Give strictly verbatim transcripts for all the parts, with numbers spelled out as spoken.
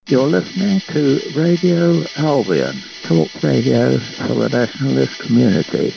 You're listening to Radio Albion, talk radio for the nationalist community.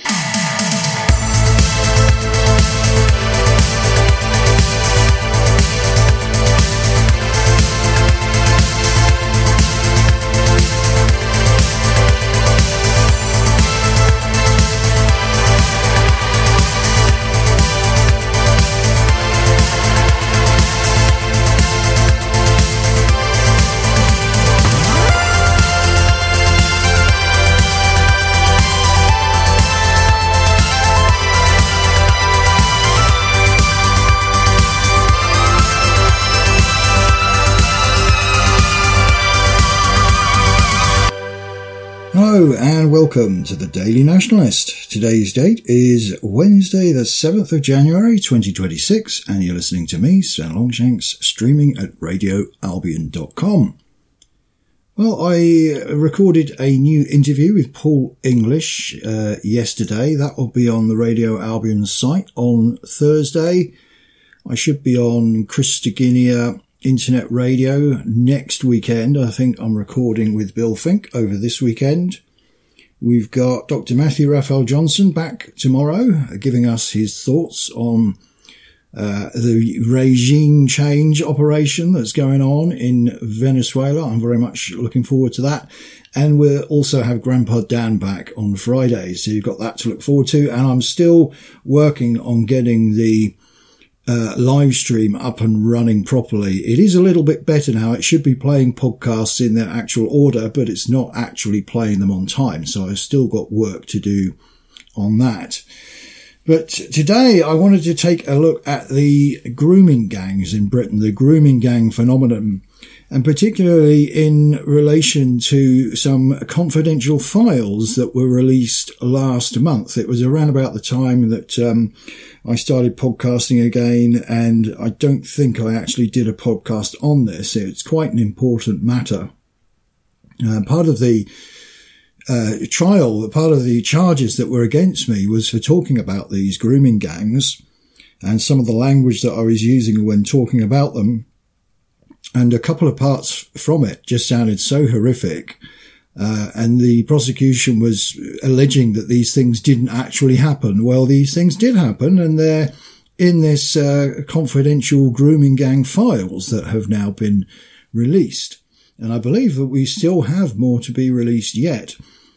Hello and welcome to the Daily Nationalist. Today's date is Wednesday the seventh of January twenty twenty-six and you're listening to me, Sven Longshanks, streaming at radio albion dot com. Well, I recorded a new interview with Paul English uh, yesterday. That will be on the Radio Albion site on Thursday. I should be on Christogenea Internet Radio next weekend. I think I'm recording with Bill Fink over this weekend. We've got Doctor Matthew Raphael Johnson back tomorrow, giving us his thoughts on uh, the regime change operation that's going on in Venezuela. I'm very much looking forward to that. And we'll also have Grandpa Dan back on Friday. So you've got that to look forward to. And I'm still working on getting the Uh, live stream up and running properly. It is a little bit better now. It should be playing podcasts in their actual order, but it's not actually playing them on time. So I've still got work to do on that. But today I wanted to take a look at the grooming gangs in Britain, the grooming gang phenomenon, and particularly in relation to some confidential files that were released last month. It was around about the time that um, I started podcasting again, and I don't think I actually did a podcast on this. It's quite an important matter. Uh, part of the uh, trial, part of the charges that were against me was for talking about these grooming gangs and some of the language that I was using when talking about them. And a couple of parts from it just sounded so horrific. Uh, and the prosecution was alleging that these things didn't actually happen. Well, these things did happen, and they're in this uh, confidential grooming gang files that have now been released. And I believe that we still have more to be released yet.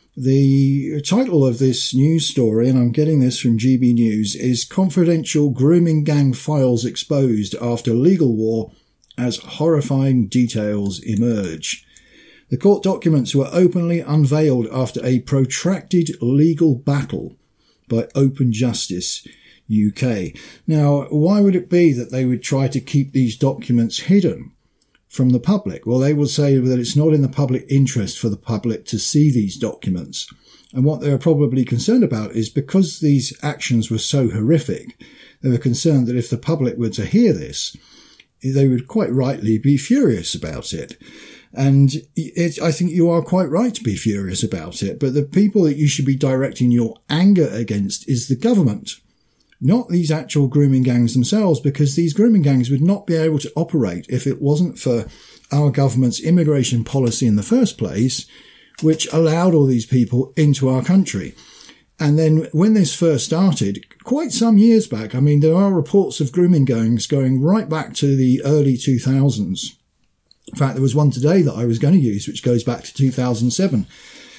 The title of this news story, and I'm getting this from G B News, is Confidential Grooming Gang Files Exposed After Legal War as Horrifying Details Emerge. The court documents were openly unveiled after a protracted legal battle by Open Justice U K. Now, why would it be that they would try to keep these documents hidden from the public? Well, they will say that it's not in the public interest for the public to see these documents. And what they're probably concerned about is because these actions were so horrific, they were concerned that if the public were to hear this, they would quite rightly be furious about it. And it, I think you are quite right to be furious about it. But the people that you should be directing your anger against is the government, not these actual grooming gangs themselves, because these grooming gangs would not be able to operate if it wasn't for our government's immigration policy in the first place, which allowed all these people into our country. And then when this first started, quite some years back, I mean, there are reports of grooming gangs going right back to the early two thousands. In fact, there was one today that I was going to use, which goes back to two thousand seven.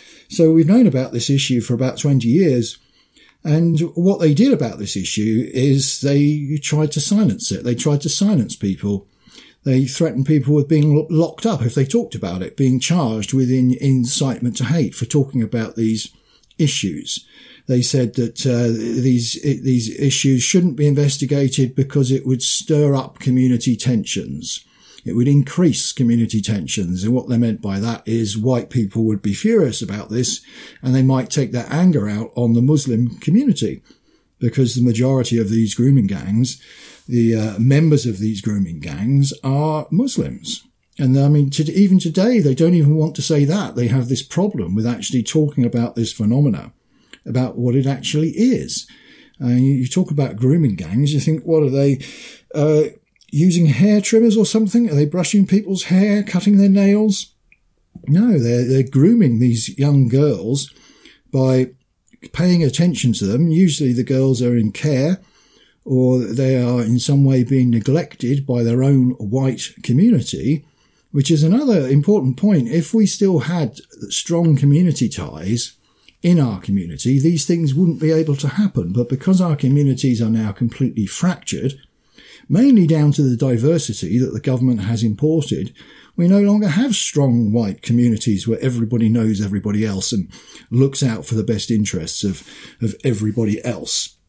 So we've known about this issue for about twenty years. And what they did about this issue is they tried to silence it. They tried to silence people. They threatened people with being locked up if they talked about it, being charged with in, incitement to hate for talking about these issues. They said that uh, these these issues shouldn't be investigated because it would stir up community tensions. It would increase community tensions. And what they meant by that is white people would be furious about this and they might take their anger out on the Muslim community, because the majority of these grooming gangs, the uh, members of these grooming gangs, are Muslims. And I mean, to, even today, they don't even want to say that. They have this problem with actually talking about this phenomena, about what it actually is. Uh, you, you talk about grooming gangs, you think, what are they? Uh, using hair trimmers or something? Are they brushing people's hair, cutting their nails? No, they're, they're grooming these young girls by paying attention to them. Usually the girls are in care, or they are in some way being neglected by their own white community, which is another important point. If we still had strong community ties in our community, these things wouldn't be able to happen. But because our communities are now completely fractured, mainly down to the diversity that the government has imported, we no longer have strong white communities where everybody knows everybody else and looks out for the best interests of, of everybody else.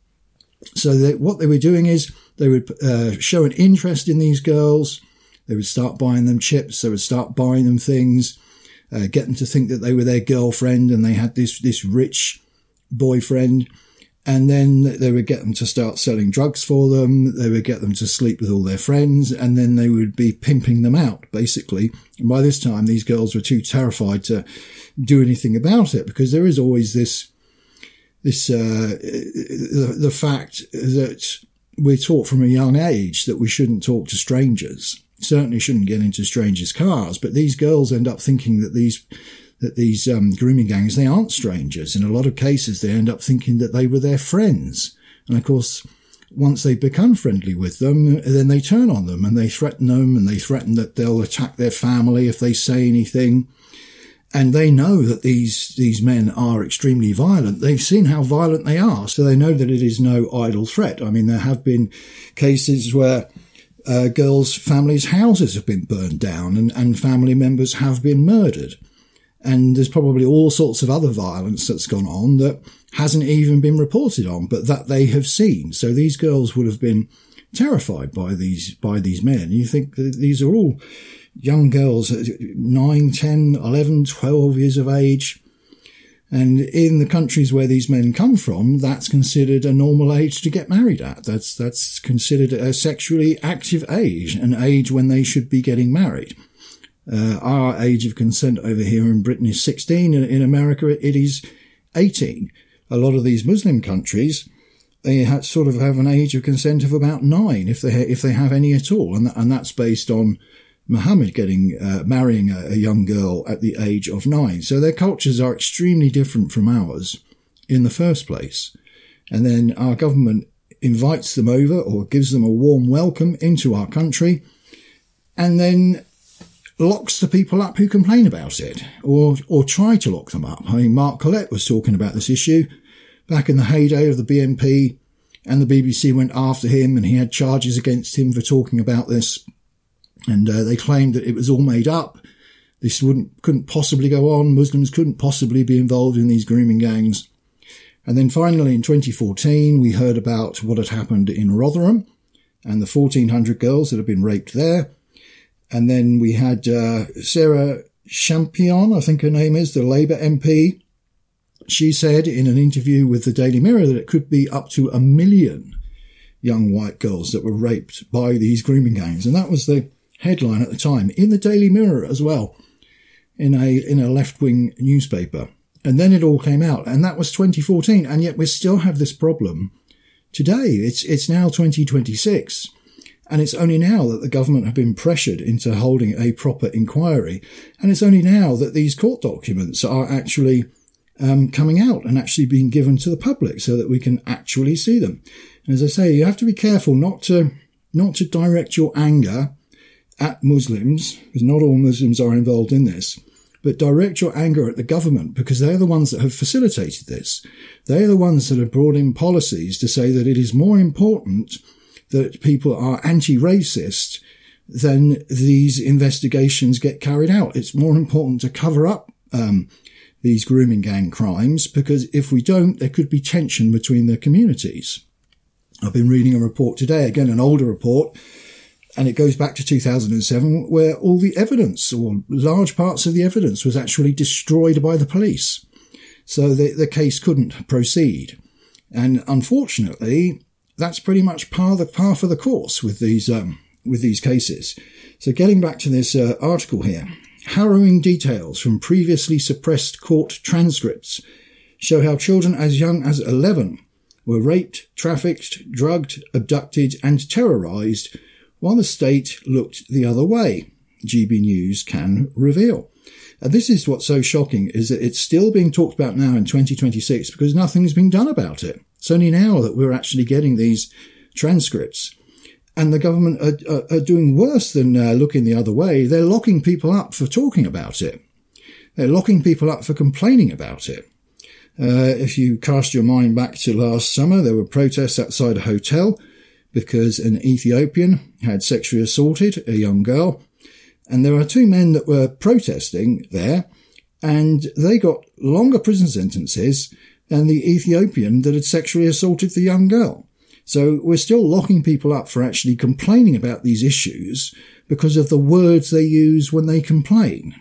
So they, what they were doing is they would uh, show an interest in these girls. They would start buying them chips. They would start buying them things, uh, get them to think that they were their girlfriend and they had this, this rich boyfriend. And then they would get them to start selling drugs for them. They would get them to sleep with all their friends, and then they would be pimping them out, basically. And by this time, these girls were too terrified to do anything about it, because there is always this, this, uh, the, the fact that we're taught from a young age that we shouldn't talk to strangers. Certainly shouldn't get into strangers' cars, but these girls end up thinking that these that these um, grooming gangs, they aren't strangers. In a lot of cases, they end up thinking that they were their friends. And of course, once they become friendly with them, then they turn on them and they threaten them, and they threaten that they'll attack their family if they say anything. And they know that these, these men are extremely violent. They've seen how violent they are, so they know that it is no idle threat. I mean, there have been cases where uh, girls' families' houses have been burned down and, and family members have been murdered. And there's probably all sorts of other violence that's gone on that hasn't even been reported on, but that they have seen. So these girls would have been terrified by these, by these men. You think that these are all young girls, nine, ten, eleven, twelve years of age. And in the countries where these men come from, that's considered a normal age to get married at. That's, that's considered a sexually active age, an age when they should be getting married. Uh, our age of consent over here in Britain is sixteen. In, in America, it is eighteen. A lot of these Muslim countries, they ha- sort of have an age of consent of about nine, if they ha- if they have any at all, and th- and that's based on Muhammad getting uh, marrying a, a young girl at the age of nine. So their cultures are extremely different from ours in the first place. And then our government invites them over or gives them a warm welcome into our country, and then locks the people up who complain about it, or or try to lock them up. I mean, Mark Collett was talking about this issue back in the heyday of the B N P, and the B B C went after him, and he had charges against him for talking about this, and uh, they claimed that it was all made up. This wouldn't couldn't possibly go on. Muslims couldn't possibly be involved in these grooming gangs. And then finally, in twenty fourteen, we heard about what had happened in Rotherham and the fourteen hundred girls that had been raped there. And then we had uh, Sarah Champion, I think her name is, the Labour M P. She said in an interview with the Daily Mirror that it could be up to a million young white girls that were raped by these grooming gangs. And that was the headline at the time, in the Daily Mirror as well, in a in a left-wing newspaper. And then it all came out, and that was twenty fourteen, and yet we still have this problem today. It's it's now twenty twenty-six. And it's only now that the government have been pressured into holding a proper inquiry. And it's only now that these court documents are actually um, coming out and actually being given to the public so that we can actually see them. And as I say, you have to be careful not to not to direct your anger at Muslims, because not all Muslims are involved in this, but direct your anger at the government, because they're the ones that have facilitated this. They're the ones that have brought in policies to say that it is more important that people are anti-racist than these investigations get carried out. It's more important to cover up um, these grooming gang crimes, because if we don't, there could be tension between the communities. I've been reading a report today, again, an older report, and it goes back to two thousand seven, where all the evidence, or large parts of the evidence, was actually destroyed by the police. So the, the case couldn't proceed. And unfortunately, that's pretty much par the par for the course with these um, with these cases. So getting back to this uh, article here, harrowing details from previously suppressed court transcripts show how children as young as eleven were raped, trafficked, drugged, abducted, and terrorized while the state looked the other way, G B News can reveal. And this is what's so shocking, is that it's still being talked about now in twenty twenty-six because nothing's been done about it. It's only now that we're actually getting these transcripts. And the government are, are, are doing worse than uh, looking the other way. They're locking people up for talking about it. They're locking people up for complaining about it. Uh, if you cast your mind back to last summer, there were protests outside a hotel because an Ethiopian had sexually assaulted a young girl. And there are two men that were protesting there, and they got longer prison sentences than the Ethiopian that had sexually assaulted the young girl. So we're still locking people up for actually complaining about these issues because of the words they use when they complain.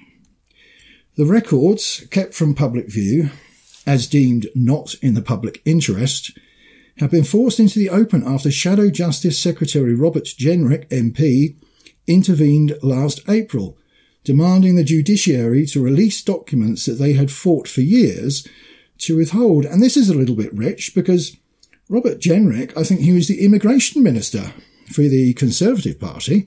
The records kept from public view, as deemed not in the public interest, have been forced into the open after Shadow Justice Secretary Robert Jenrick, M P, intervened last April, demanding the judiciary to release documents that they had fought for years to withhold. And this is a little bit rich because Robert Jenrick, I think he was the immigration minister for the Conservative Party,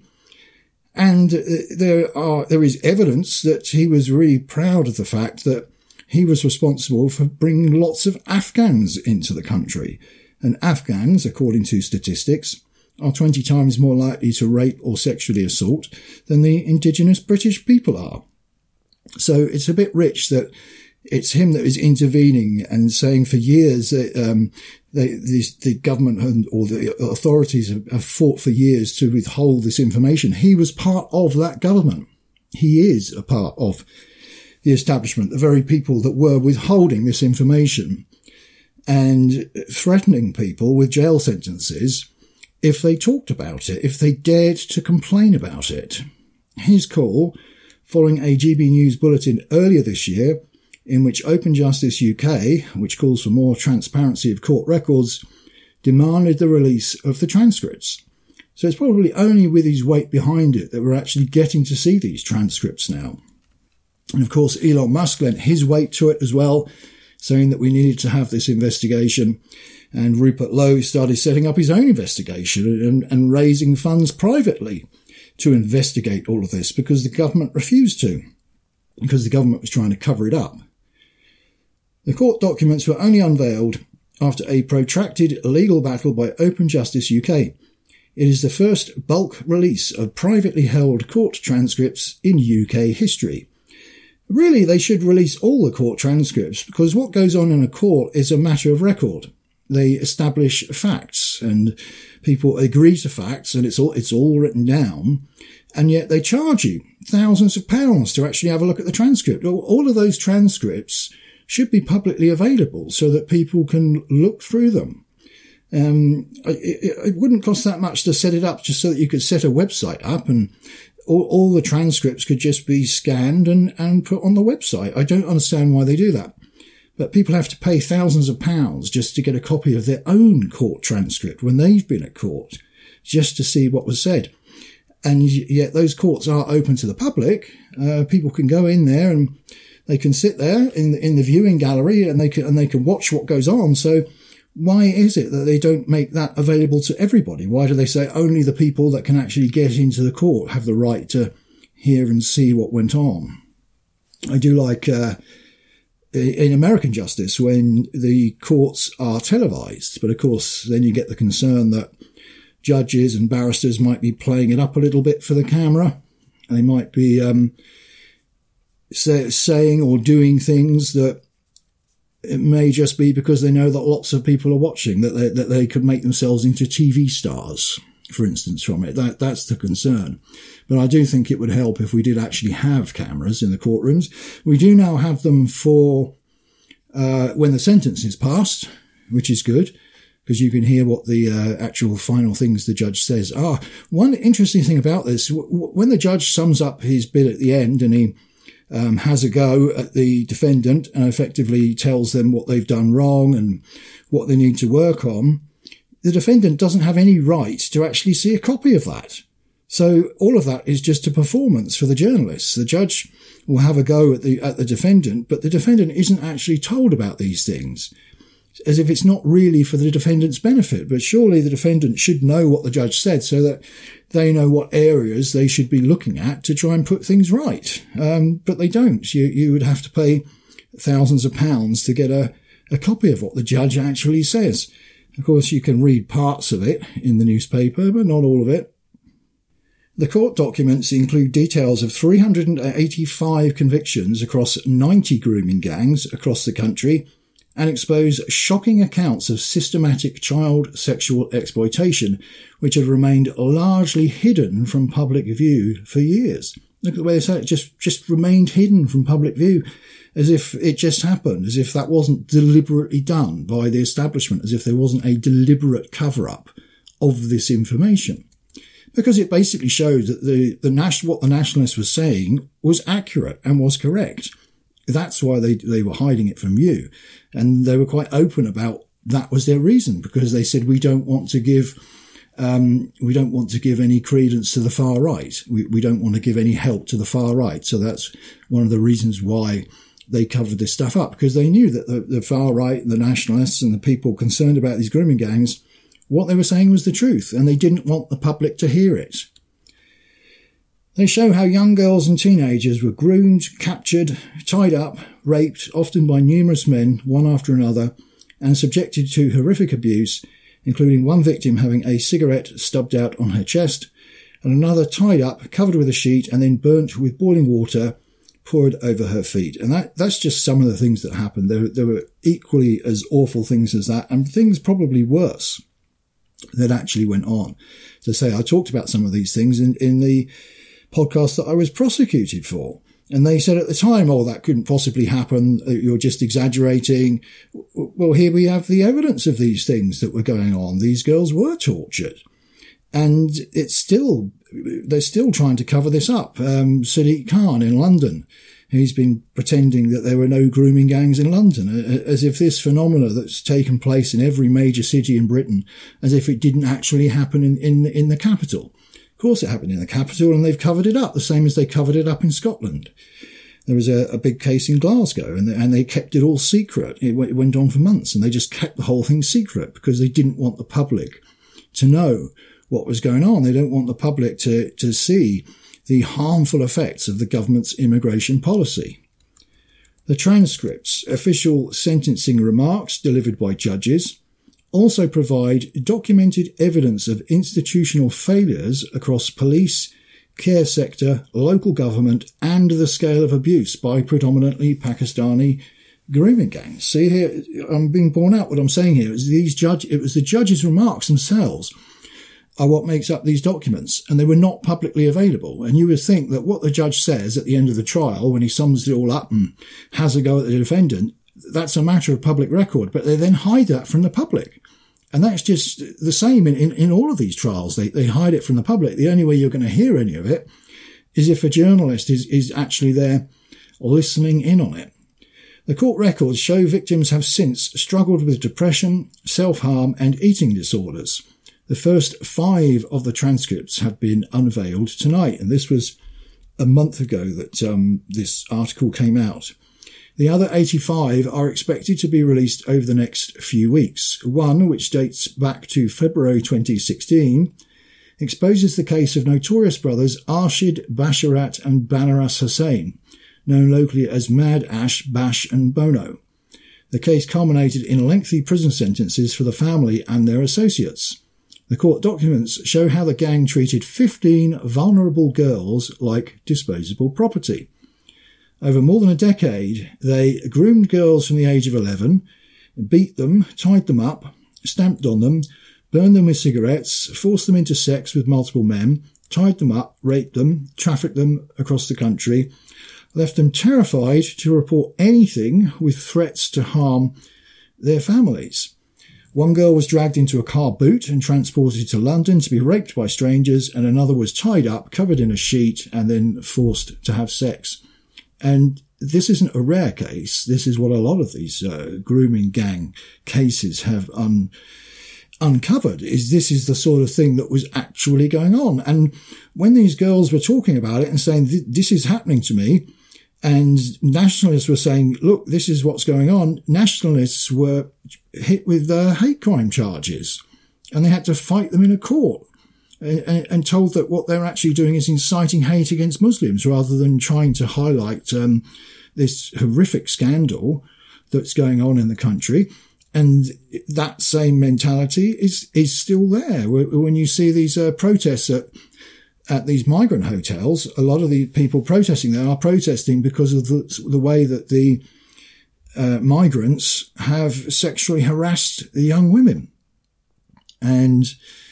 and there are there is evidence that he was really proud of the fact that he was responsible for bringing lots of Afghans into the country. And Afghans, according to statistics, are twenty times more likely to rape or sexually assault than the indigenous British people are. So it's a bit rich that it's him that is intervening and saying for years that um, they, the, the government and, or the authorities have, have fought for years to withhold this information. He was part of that government. He is a part of the establishment, the very people that were withholding this information and threatening people with jail sentences if they talked about it, if they dared to complain about it. His call, following a G B News bulletin earlier this year, in which Open Justice U K, which calls for more transparency of court records, demanded the release of the transcripts. So it's probably only with his weight behind it that we're actually getting to see these transcripts now. And of course, Elon Musk lent his weight to it as well, saying that we needed to have this investigation. And Rupert Lowe started setting up his own investigation and, and raising funds privately to investigate all of this because the government refused to, because the government was trying to cover it up. The court documents were only unveiled after a protracted legal battle by Open Justice U K. It is the first bulk release of privately held court transcripts in U K history. Really, they should release all the court transcripts because what goes on in a court is a matter of record. They establish facts and people agree to facts and it's all, it's all written down. And yet they charge you thousands of pounds to actually have a look at the transcript. All of those transcripts should be publicly available so that people can look through them. Um, it, it wouldn't cost that much to set it up just so that you could set a website up and all, all the transcripts could just be scanned and, and put on the website. I don't understand why they do that. But people have to pay thousands of pounds just to get a copy of their own court transcript when they've been at court, just to see what was said. And yet those courts are open to the public. Uh, people can go in there and they can sit there in the, in the viewing gallery and they can, and they can watch what goes on. So why is it that they don't make that available to everybody? Why do they say only the people that can actually get into the court have the right to hear and see what went on? I do like, uh, in American justice when the courts are televised, but of course then you get the concern that judges and barristers might be playing it up a little bit for the camera. They might be um, say, saying or doing things that it may just be because they know that lots of people are watching, that they, that they could make themselves into T V stars, for instance, from it. That, that's the concern. But I do think it would help if we did actually have cameras in the courtrooms. We do now have them for uh, when the sentence is passed, which is good, because you can hear what the uh, actual final things the judge says are. One interesting thing about this, w- when the judge sums up his bit at the end and he um, has a go at the defendant and effectively tells them what they've done wrong and what they need to work on, the defendant doesn't have any right to actually see a copy of that. So all of that is just a performance for the journalists. The judge will have a go at the at the defendant, but the defendant isn't actually told about these things. as if it's not really for the defendant's benefit. But surely the defendant should know what the judge said so that they know what areas they should be looking at to try and put things right. Um, but they don't. You, you would have to pay thousands of pounds to get a, a copy of what the judge actually says. Of course, you can read parts of it in the newspaper, but not all of it. The court documents include details of three hundred eighty-five convictions across ninety grooming gangs across the country and expose shocking accounts of systematic child sexual exploitation, which had remained largely hidden from public view for years. Look at the way they say it, just, just remained hidden from public view, as if it just happened, as if that wasn't deliberately done by the establishment, as if there wasn't a deliberate cover-up of this information. Because it basically showed that the, the nas- what the nationalists were saying was accurate and was correct. That's why they, they were hiding it from you. And they were quite open about that was their reason, because they said, we don't want to give, um, we don't want to give any credence to the far right. We, we don't want to give any help to the far right. So that's one of the reasons why they covered this stuff up, because they knew that the, the far right, the nationalists and the people concerned about these grooming gangs, what they were saying was the truth, and they didn't want the public to hear it. They show how young girls and teenagers were groomed, captured, tied up, raped, often by numerous men, one after another, and subjected to horrific abuse, including one victim having a cigarette stubbed out on her chest, and another tied up, covered with a sheet, and then burnt with boiling water poured over her feet. And that, that's just some of the things that happened. There, there were equally as awful things as that, and things probably worse that actually went on. To say, I talked about some of these things in, in the podcast that I was prosecuted for. And they said at the time, oh, that couldn't possibly happen. You're just exaggerating. Well, here we have the evidence of these things that were going on. These girls were tortured. And it's still, they're still trying to cover this up. Um, Sadiq Khan in London, he's been pretending that there were no grooming gangs in London, as if this phenomena that's taken place in every major city in Britain, as if it didn't actually happen in, in, in the capital. Of course it happened in the capital, and they've covered it up, the same as they covered it up in Scotland. There was a, a big case in Glasgow, and, and they kept it all secret. It, w- it went on for months, and they just kept the whole thing secret because they didn't want the public to know what was going on. They don't want the public to, to see the harmful effects of the government's immigration policy. The transcripts, official sentencing remarks delivered by judges, also provide documented evidence of institutional failures across police, care sector, local government, and the scale of abuse by predominantly Pakistani grooming gangs. See here, I'm being borne out. What I'm saying here is these judge, it was the judges' remarks themselves are what makes up these documents, and they were not publicly available. And you would think that what the judge says at the end of the trial, when he sums it all up and has a go at the defendant, that's a matter of public record, but they then hide that from the public. And that's just the same in, in, in all of these trials. They, they hide it from the public. The only way you're going to hear any of it is if a journalist is, is actually there listening in on it. The court records show victims have since struggled with depression, self-harm, and eating disorders. The first five of the transcripts have been unveiled tonight, and this was a month ago that um, this article came out. The other eighty-five are expected to be released over the next few weeks. One, which dates back to February twenty sixteen, exposes the case of notorious brothers Arshid Basharat and Banaras Hussain, known locally as Mad Ash, Bash and Bono. The case culminated in lengthy prison sentences for the family and their associates. The court documents show how the gang treated fifteen vulnerable girls like disposable property. Over more than a decade, they groomed girls from the age of eleven, beat them, tied them up, stamped on them, burned them with cigarettes, forced them into sex with multiple men, tied them up, raped them, trafficked them across the country, left them terrified to report anything with threats to harm their families. One girl was dragged into a car boot and transported to London to be raped by strangers, and another was tied up, covered in a sheet, and then forced to have sex. And this isn't a rare case. This is what a lot of these uh, grooming gang cases have un- uncovered, is this is the sort of thing that was actually going on. And when these girls were talking about it and saying, this is happening to me, And nationalists were saying, look, this is what's going on. Nationalists were hit with uh, hate crime charges, and they had to fight them in a court, and, and told that what they're actually doing is inciting hate against Muslims rather than trying to highlight um, this horrific scandal that's going on in the country. And that same mentality is is still there. When you see these uh, protests at at these migrant hotels, a lot of the people protesting there are protesting because of the, the way that the uh, migrants have sexually harassed the young women. And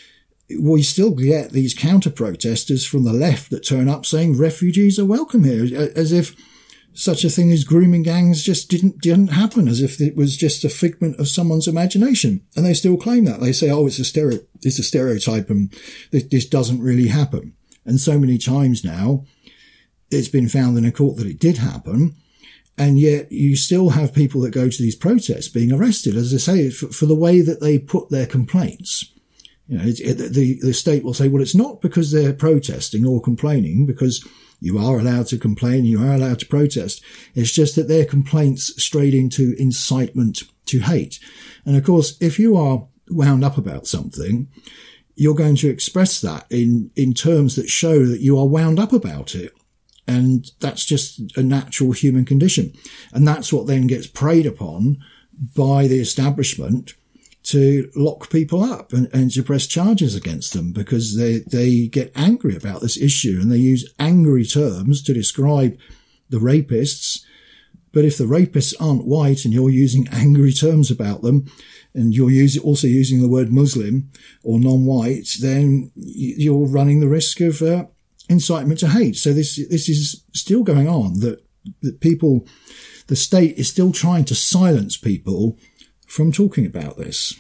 we still get these counter-protesters from the left that turn up saying refugees are welcome here, as if such a thing as grooming gangs just didn't didn't happen, as if it was just a figment of someone's imagination. And they still claim that. They say, oh, it's a, stereo- it's a stereotype and this, this doesn't really happen. And so many times now, it's been found in a court that it did happen. And yet you still have people that go to these protests being arrested, as I say, for, for the way that they put their complaints. You know, it, it, the, the state will say, well, it's not because they're protesting or complaining, because you are allowed to complain, you are allowed to protest. It's just that their complaints strayed into incitement to hate. And of course, if you are wound up about something, you're going to express that in, in terms that show that you are wound up about it. And that's just a natural human condition. And that's what then gets preyed upon by the establishment to lock people up and, and to press charges against them, because they, they get angry about this issue and they use angry terms to describe the rapists. But if the rapists aren't white and you're using angry terms about them, and you're using, also using the word Muslim or non-white, then you're running the risk of uh, incitement to hate. So this this is still going on, that, that people, the state is still trying to silence people from talking about this.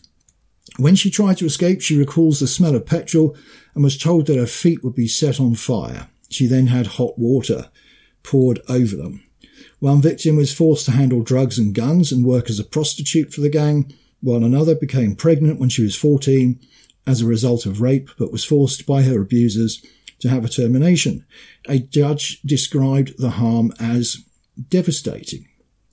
When she tried to escape, she recalls the smell of petrol and was told that her feet would be set on fire. She then had hot water poured over them. One victim was forced to handle drugs and guns and work as a prostitute for the gang, while another became pregnant when she was fourteen as a result of rape, but was forced by her abusers to have a termination. A judge described the harm as devastating.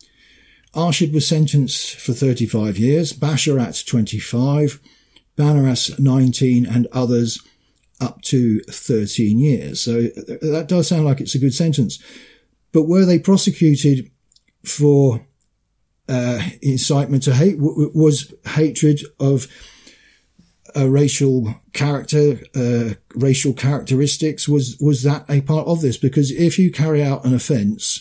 Arshid was sentenced for thirty-five years, Basharat twenty-five, Banaras nineteen, and others up to thirteen years. So that does sound like it's a good sentence. But were they prosecuted for uh, incitement to hate? W- was hatred of a racial character, uh, racial characteristics, was, was that a part of this? Because if you carry out an offence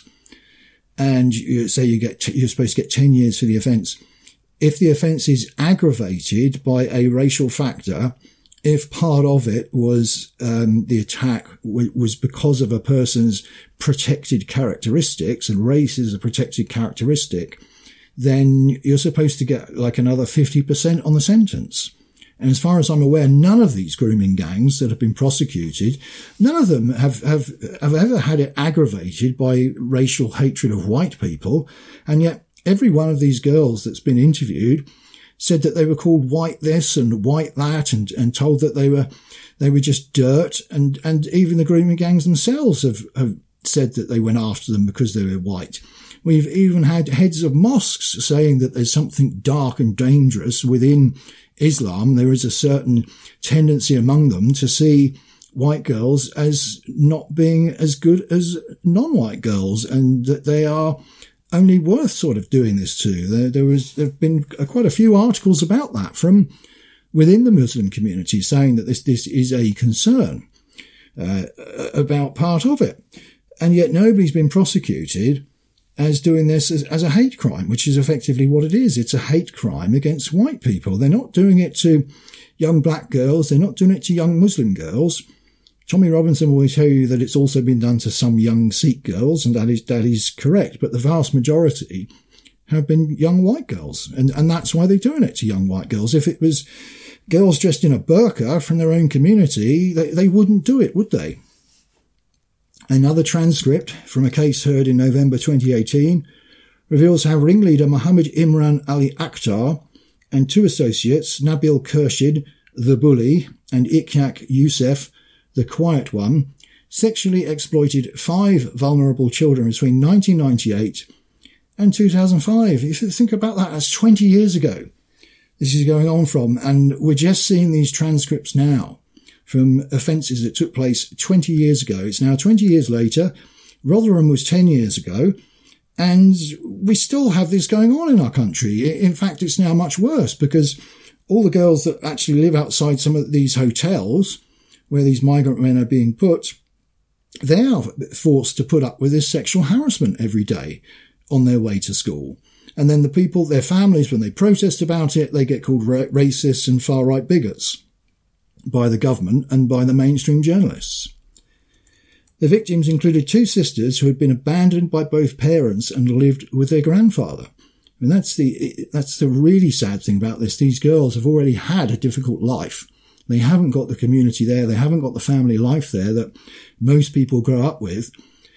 and you say you get, t- you're supposed to get ten years for the offence, if the offence is aggravated by a racial factor, if part of it was um, the attack w- was because of a person's protected characteristics, and race is a protected characteristic, then you're supposed to get like another fifty percent on the sentence. And as far as I'm aware, none of these grooming gangs that have been prosecuted, none of them have, have, have ever had it aggravated by racial hatred of white people. And yet every one of these girls that's been interviewed said that they were called white this and white that, and, and told that they were, they were just dirt. And, and even the grooming gangs themselves have, have said that they went after them because they were white. We've even had heads of mosques saying that there's something dark and dangerous within Islam. There is a certain tendency among them to see white girls as not being as good as non-white girls, and that they are only worth sort of doing this to. There, there was, there have been quite a few articles about that from within the Muslim community saying that this, this is a concern, uh, about part of it. And yet nobody's been prosecuted as doing this as, as a hate crime, which is effectively what it is. It's a hate crime against white people. They're not doing it to young black girls. They're not doing it to young Muslim girls. Tommy Robinson will tell you that it's also been done to some young Sikh girls, and that is, that is correct. But the vast majority have been young white girls. And, and that's why they're doing it to young white girls. If it was girls dressed in a burqa from their own community, they, they wouldn't do it, would they? Another transcript from a case heard in November twenty eighteen reveals how ringleader Muhammad Imran Ali Akhtar and two associates, Nabil Khurshid, the bully, and Ikyak Youssef, the quiet one, sexually exploited five vulnerable children between nineteen ninety-eight and two thousand five. If you think about that, that's twenty years ago this is going on from, and we're just seeing these transcripts now from offences that took place twenty years ago. It's now twenty years later. Rotherham was ten years ago, and we still have this going on in our country. In fact, it's now much worse, because all the girls that actually live outside some of these hotels where these migrant men are being put, they are forced to put up with this sexual harassment every day on their way to school. And then the people, their families, when they protest about it, they get called ra- racists and far-right bigots by the government and by the mainstream journalists. The victims included two sisters who had been abandoned by both parents and lived with their grandfather. And that's the, that's the really sad thing about this. These girls have already had a difficult life. They haven't got the community there. They haven't got the family life there that most people grow up with.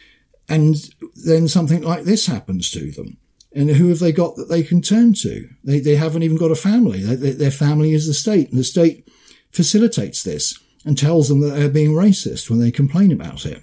And then something like this happens to them. And who have they got that they can turn to? They they haven't even got a family. They, they, their family is the state, and the state facilitates this and tells them that they're being racist when they complain about it.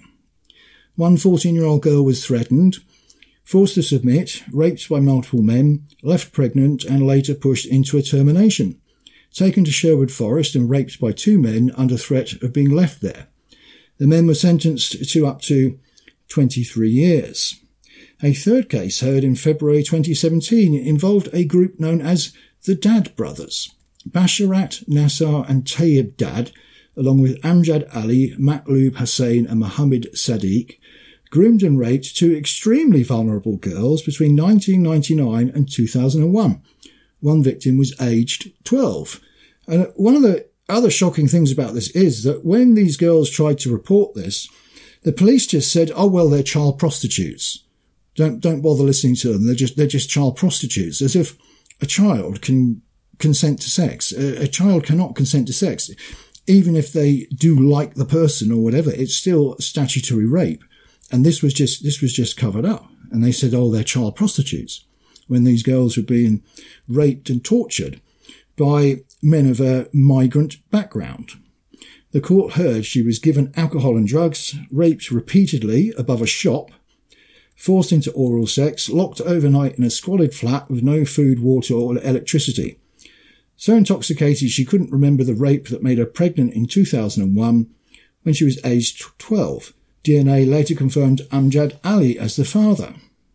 One fourteen-year-old girl was threatened, forced to submit, raped by multiple men, left pregnant, and later pushed into a termination, taken to Sherwood Forest and raped by two men under threat of being left there. The men were sentenced to up to twenty-three years. A third case, heard in February twenty seventeen, involved a group known as the Dad Brothers. Basharat, Nassar and Tayyib Dad, along with Amjad Ali, Matloob Hussain and Mohammed Sadiq, groomed and raped two extremely vulnerable girls between nineteen ninety-nine and two thousand one. One victim was aged twelve. And one of the other shocking things about this is that when these girls tried to report this, the police just said, oh, well, they're child prostitutes. Don't, don't bother listening to them. They're just, they're just child prostitutes, as if a child can consent to sex. A, a child cannot consent to sex. Even if they do like the person or whatever, it's still statutory rape. And this was just, this was just covered up. And they said, oh, they're child prostitutes, when these girls were being raped and tortured by men of a migrant background. The court heard she was given alcohol and drugs, raped repeatedly above a shop, forced into oral sex, locked overnight in a squalid flat with no food, water or electricity. So intoxicated she couldn't remember the rape that made her pregnant in two thousand one when she was aged twelve. D N A later confirmed Amjad Ali as the father.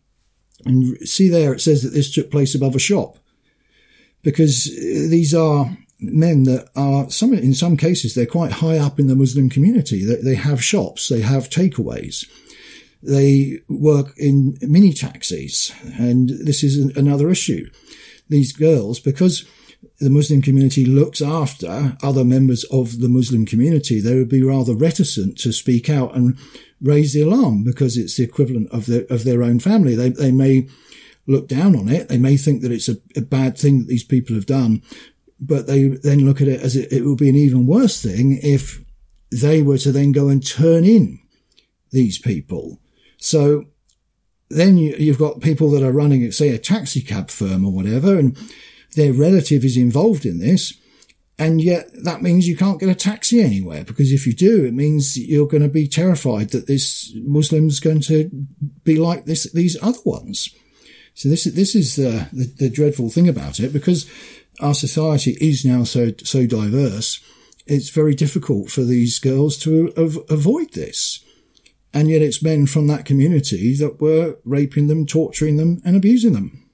And see there, it says that this took place above a shop, because these are men that are, some in some cases, they're quite high up in the Muslim community. They, they have shops, they have takeaways. They work in mini taxis, and this is another issue. These girls, because the Muslim community looks after other members of the Muslim community, they would be rather reticent to speak out and raise the alarm, because it's the equivalent of their, of their own family. They, they may look down on it. They may think that it's a, a bad thing that these people have done, but they then look at it as it, it would be an even worse thing if they were to then go and turn in these people. So then you, you've got people that are running, say, a taxi cab firm or whatever, and their relative is involved in this, and yet that means you can't get a taxi anywhere, because if you do, it means you're going to be terrified that this Muslim's going to be like this, these other ones. So this, this is the, the, the dreadful thing about it, because our society is now so, so diverse. It's very difficult for these girls to av- avoid this. And yet it's men from that community that were raping them, torturing them and abusing them.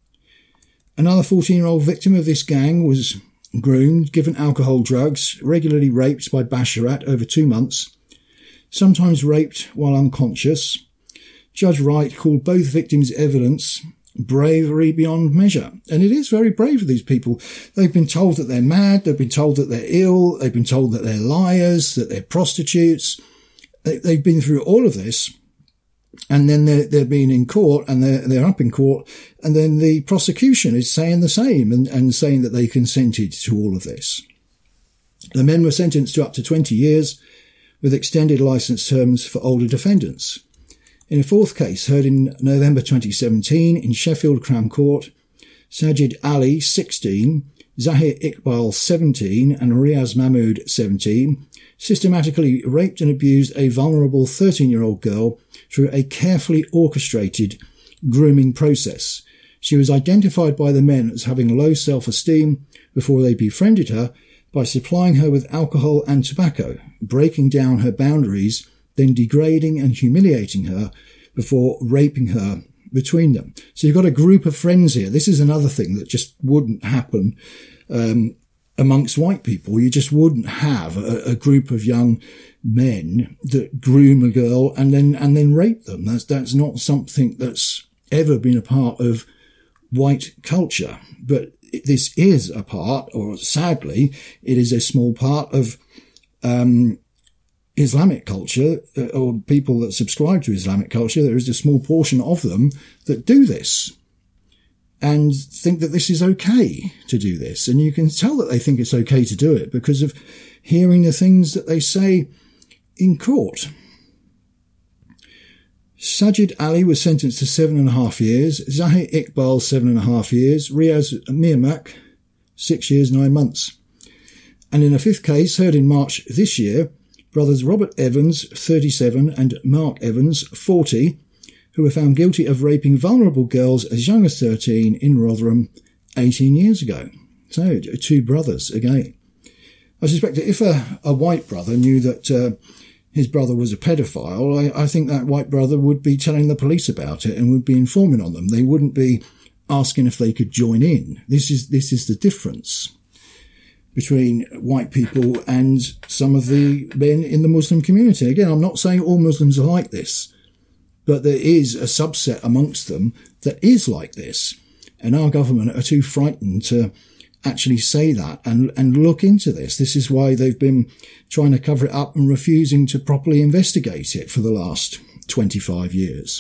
Another fourteen-year-old victim of this gang was groomed, given alcohol, drugs, regularly raped by Basharat over two months, sometimes raped while unconscious. Judge Wright called both victims' evidence bravery beyond measure. And it is very brave of these people. They've been told that they're mad, they've been told that they're ill, they've been told that they're liars, that they're prostitutes. They, they've been through all of this. And then they're, they're being in court, and they're, they're up in court, and then the prosecution is saying the same and, and saying that they consented to all of this. The men were sentenced to up to twenty years with extended licence terms for older defendants. In a fourth case, heard in November twenty seventeen in Sheffield Crown Court, Sajid Ali, sixteen, Zahir Iqbal, seventeen, and Riaz Mahmood, seventeen, systematically raped and abused a vulnerable thirteen-year-old girl through a carefully orchestrated grooming process. She was identified by the men as having low self-esteem before they befriended her by supplying her with alcohol and tobacco, breaking down her boundaries, then degrading and humiliating her before raping her between them. So you've got a group of friends here. This is another thing that just wouldn't happen um, amongst white people. You just wouldn't have a, a group of young men that groom a girl and then and then rape them. That's that's not something that's ever been a part of white culture. But this is a part, or sadly, it is a small part of um Islamic culture, or people that subscribe to Islamic culture. There is a small portion of them that do this and think that this is okay to do this. And you can tell that they think it's okay to do it because of hearing the things that they say in court. Sajid Ali was sentenced to seven and a half years, Zahir Iqbal seven and a half years, Riaz Mirmak six years, nine months. And in a fifth case heard in March this year, brothers Robert Evans, thirty-seven, and Mark Evans, forty, who were found guilty of raping vulnerable girls as young as thirteen in Rotherham eighteen years ago. So, two brothers again. I suspect that if a, a white brother knew that uh, his brother was a pedophile, I, I think that white brother would be telling the police about it and would be informing on them. They wouldn't be asking if they could join in. This is this is the difference between white people and some of the men in the Muslim community. Again, I'm not saying all Muslims are like this, but there is a subset amongst them that is like this. And our government are too frightened to actually say that and, and look into this. This is why they've been trying to cover it up and refusing to properly investigate it for the last twenty-five years.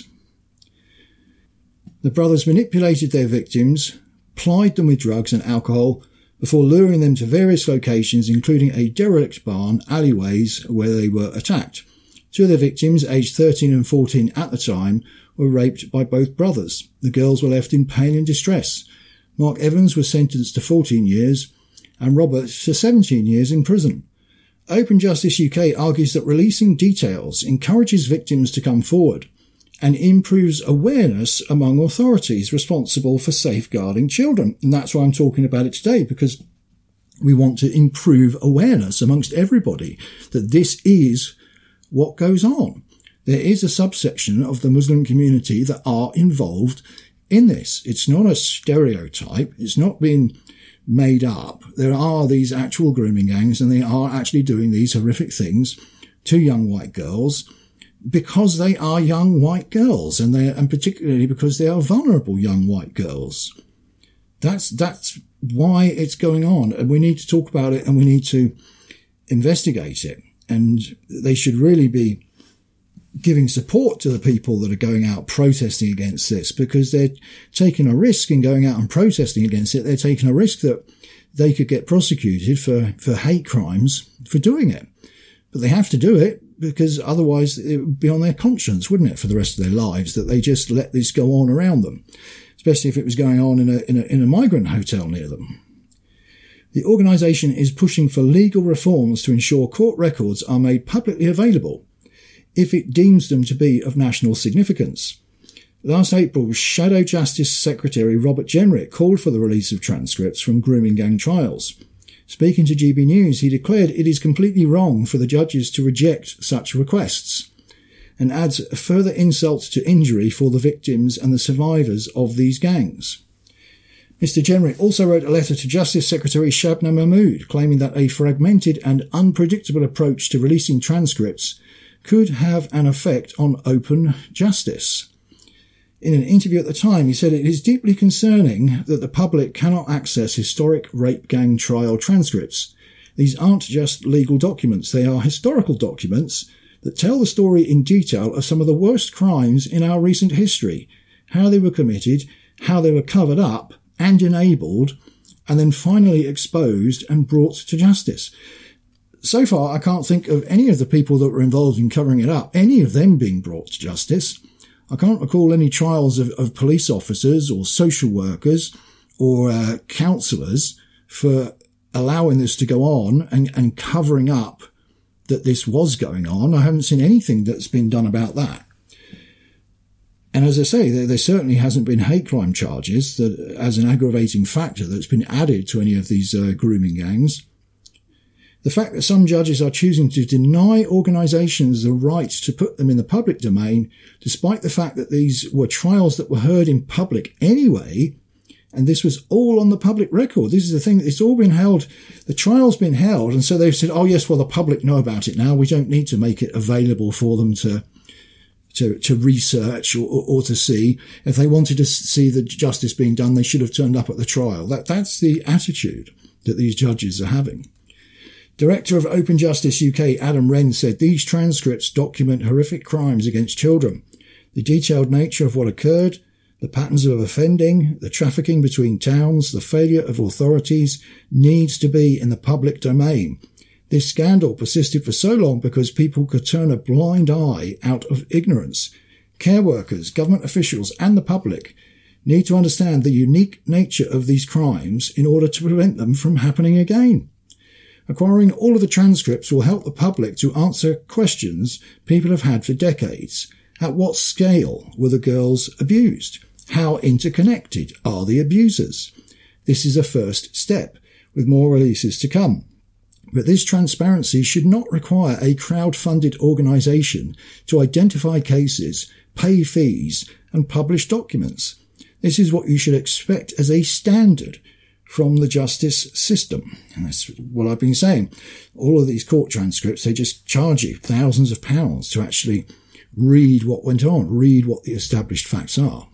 The brothers manipulated their victims, plied them with drugs and alcohol, before luring them to various locations, including a derelict barn, alleyways, where they were attacked. Two of the victims, aged thirteen and fourteen at the time, were raped by both brothers. The girls were left in pain and distress. Mark Evans was sentenced to fourteen years and Robert to seventeen years in prison. Open Justice U K argues that releasing details encourages victims to come forward and improves awareness among authorities responsible for safeguarding children. And that's why I'm talking about it today, because we want to improve awareness amongst everybody that this is what goes on. There is a subsection of the Muslim community that are involved in this. It's not a stereotype. It's not been made up. There are these actual grooming gangs, and they are actually doing these horrific things to young white girls because they are young white girls, and they, and particularly because they are vulnerable young white girls. That's, that's why it's going on. And we need to talk about it, and we need to investigate it. And they should really be giving support to the people that are going out protesting against this, because they're taking a risk in going out and protesting against it. They're taking a risk that they could get prosecuted for, for hate crimes for doing it. But they have to do it because otherwise it would be on their conscience, wouldn't it, for the rest of their lives, that they just let this go on around them, especially if it was going on in a, in a, in a migrant hotel near them. The organisation is pushing for legal reforms to ensure court records are made publicly available if it deems them to be of national significance. Last April, Shadow Justice Secretary Robert Jenrick called for the release of transcripts from grooming gang trials. Speaking to G B News, he declared it is completely wrong for the judges to reject such requests, and adds further insult to injury for the victims and the survivors of these gangs. Mister Jenrick also wrote a letter to Justice Secretary Shabnam Mahmood, claiming that a fragmented and unpredictable approach to releasing transcripts could have an effect on open justice. In an interview at the time, he said it is deeply concerning that the public cannot access historic rape gang trial transcripts. These aren't just legal documents, they are historical documents that tell the story in detail of some of the worst crimes in our recent history, how they were committed, how they were covered up and enabled, and then finally exposed and brought to justice. So far, I can't think of any of the people that were involved in covering it up, any of them being brought to justice. I can't recall any trials of, of police officers or social workers or uh, counsellors for allowing this to go on and, and covering up that this was going on. I haven't seen anything that's been done about that. And as I say, there, there certainly hasn't been hate crime charges that, as an aggravating factor that's been added to any of these uh, grooming gangs. The fact that some judges are choosing to deny organisations the right to put them in the public domain, despite the fact that these were trials that were heard in public anyway, and this was all on the public record. This is the thing, it's all been held, the trial's been held, and so they've said, oh yes, well the public know about it now, we don't need to make it available for them to to, to research or, or, or to see. If they wanted to see the justice being done, they should have turned up at the trial. That That's the attitude that these judges are having. Director of Open Justice U K, Adam Wren, said these transcripts document horrific crimes against children, the detailed nature of what occurred, the patterns of offending, the trafficking between towns, the failure of authorities needs to be in the public domain. This scandal persisted for so long because people could turn a blind eye out of ignorance. Care workers, government officials and the public need to understand the unique nature of these crimes in order to prevent them from happening again. Acquiring all of the transcripts will help the public to answer questions people have had for decades. At what scale were the girls abused? How interconnected are the abusers? This is a first step, with more releases to come. But this transparency should not require a crowd-funded organisation to identify cases, pay fees, and publish documents. This is what you should expect as a standard from the justice system. And that's what I've been saying. All of these court transcripts, they just charge you thousands of pounds to actually read what went on, read what the established facts are.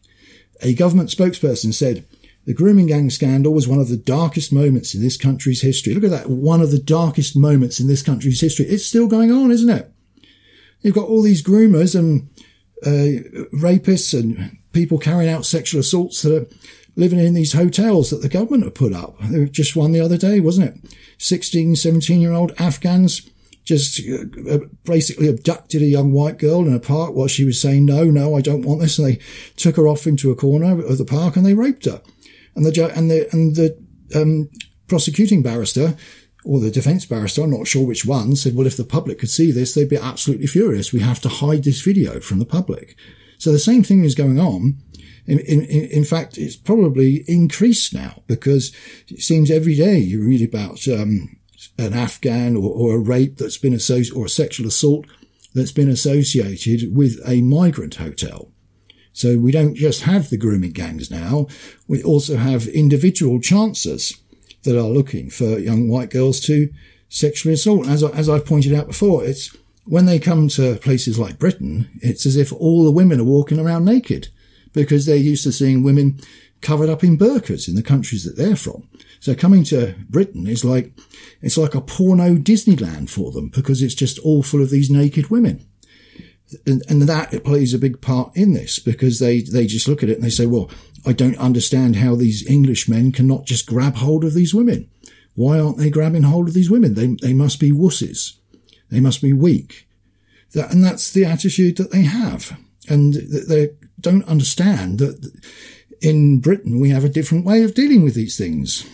A government spokesperson said, the grooming gang scandal was one of the darkest moments in this country's history. Look at that, one of the darkest moments in this country's history. It's still going on, isn't it? You've got all these groomers and uh, rapists and people carrying out sexual assaults that are living in these hotels that the government have put up. There was just one the other day, wasn't it? sixteen, seventeen-year-old Afghans just uh, basically abducted a young white girl in a park while she was saying, no, no, I don't want this. And they took her off into a corner of the park and they raped her. And the, and the, and the, um, prosecuting barrister or the defence barrister, I'm not sure which one, said, well, if the public could see this, they'd be absolutely furious. We have to hide this video from the public. So the same thing is going on. In, in, in fact, it's probably increased now because it seems every day you read about, um, an Afghan or, or a rape that's been associated, or a sexual assault that's been associated with a migrant hotel. So we don't just have the grooming gangs now. We also have individual chancers that are looking for young white girls to sexually assault. As I, as I've pointed out before, it's when they come to places like Britain, it's as if all the women are walking around naked because they're used to seeing women covered up in burqas in the countries that they're from. So coming to Britain is like, it's like a porno Disneyland for them because it's just all full of these naked women. And, and that it plays a big part in this because they, they just look at it and they say, well, I don't understand how these Englishmen cannot just grab hold of these women. Why aren't they grabbing hold of these women? They, they must be wusses. They must be weak. That, and that's the attitude that they have. And they don't understand that in Britain we have a different way of dealing with these things.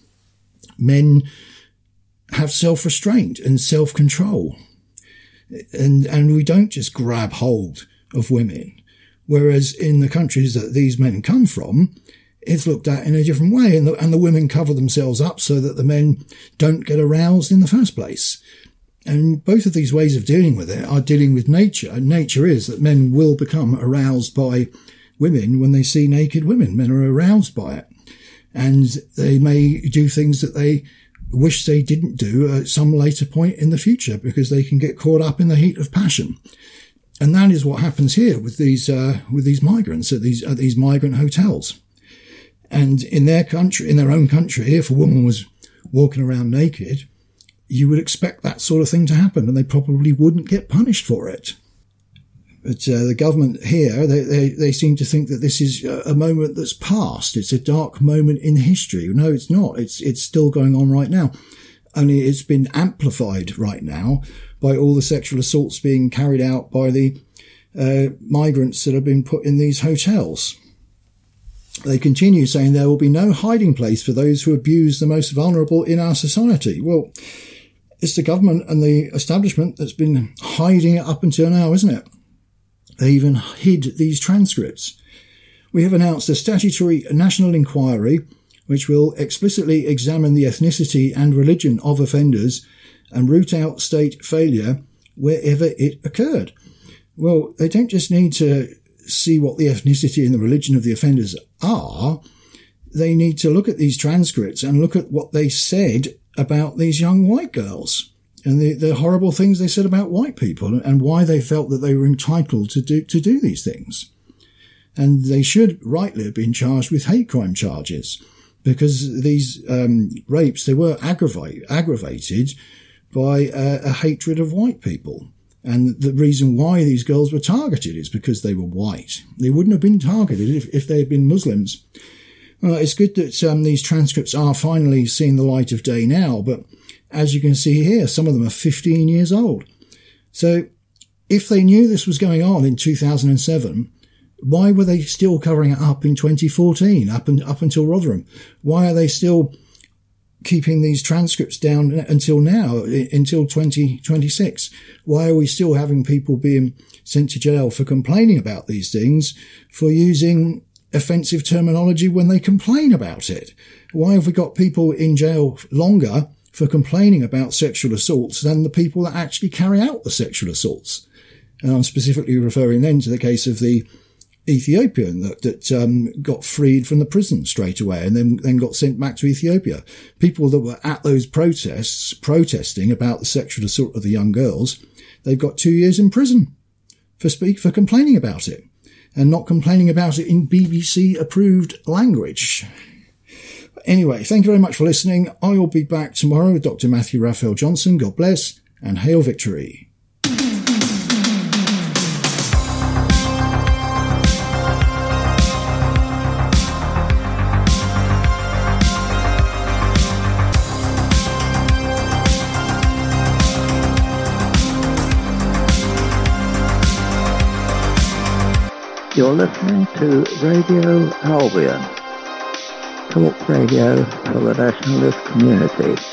Men have self-restraint and self-control. And, and we don't just grab hold of women. Whereas in the countries that these men come from, it's looked at in a different way. And the, and the women cover themselves up so that the men don't get aroused in the first place. And both of these ways of dealing with it are dealing with nature. And nature is that men will become aroused by women when they see naked women. Men are aroused by it. And they may do things that they wish they didn't do at some later point in the future because they can get caught up in the heat of passion. And that is what happens here with these, uh, with these migrants at these, at these migrant hotels. And in their country, in their own country, if a woman was walking around naked, you would expect that sort of thing to happen and they probably wouldn't get punished for it. But uh, the government here, they, they, they seem to think that this is a moment that's past. It's a dark moment in history. No, it's not. It's, it's still going on right now. Only it's been amplified right now by all the sexual assaults being carried out by the uh, migrants that have been put in these hotels. They continue saying there will be no hiding place for those who abuse the most vulnerable in our society. Well, it's the government and the establishment that's been hiding it up until now, isn't it? They even hid these transcripts. We have announced a statutory national inquiry which will explicitly examine the ethnicity and religion of offenders and root out state failure wherever it occurred. Well, they don't just need to see what the ethnicity and the religion of the offenders are. They need to look at these transcripts and look at what they said about these young white girls and the, the horrible things they said about white people and why they felt that they were entitled to do, to do these things. And they should rightly have been charged with hate crime charges, because these um, rapes, they were aggravate, aggravated by uh, a hatred of white people. And the reason why these girls were targeted is because they were white. They wouldn't have been targeted if, if they had been Muslims. Well, it's good that um, these transcripts are finally seeing the light of day now, but as you can see here, some of them are fifteen years old. So if they knew this was going on in two thousand seven, why were they still covering it up in twenty fourteen, up and up until Rotherham? Why are they still keeping these transcripts down until now, until twenty twenty-six? Why are we still having people being sent to jail for complaining about these things, for using offensive terminology when they complain about it? Why have we got people in jail longer for complaining about sexual assaults than the people that actually carry out the sexual assaults? And I'm specifically referring then to the case of the Ethiopian that, that um, got freed from the prison straight away and then, then got sent back to Ethiopia. People that were at those protests, protesting about the sexual assault of the young girls, they've got two years in prison for speak for complaining about it, and not complaining about it in B B C-approved language. Anyway, thank you very much for listening. I will be back tomorrow with Doctor Matthew Raphael Johnson. God bless, and hail victory. You're listening to Radio Albion, talk radio for the nationalist community.